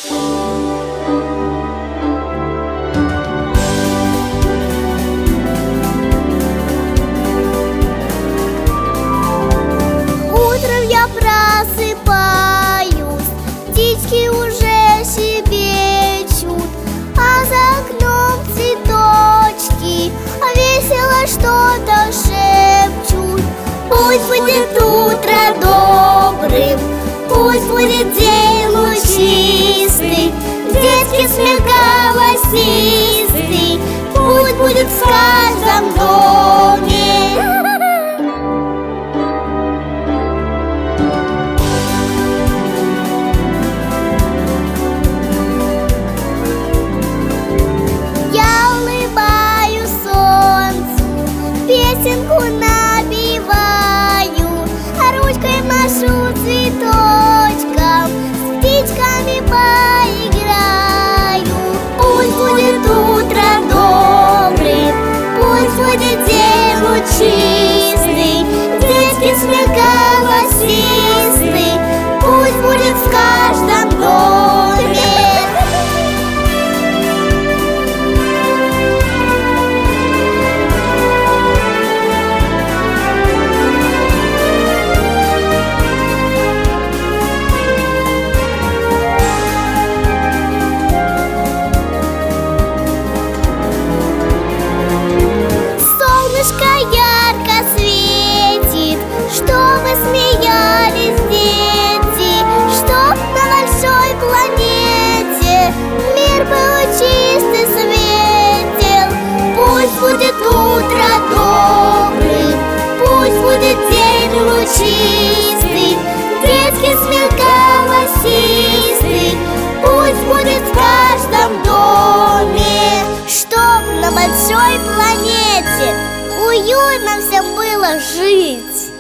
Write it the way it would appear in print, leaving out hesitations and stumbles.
Утром я просыпаюсь, птички уже щебечут, а за окном цветочки весело что-то шепчут. Пусть будет утро добрым, пусть будет день лучистый, детский смех голосистый, пусть будет в каждом доме. Я улыбаюсь солнцу, песенку напеваю, а ручкой машу цветочком, с птичками поиграю. Пусть будет утро добрым, пусть будет день лучистый, детский смех голосистый, пусть будет в каждом доме. Ярко светит, чтобы смеялись дети, чтоб на большой планете мир был чист и светел. Пусть будет утро добрым, пусть будет день лучистый, детский смех голосистый, пусть будет в каждом доме, чтоб на большой планете уютно всем было жить.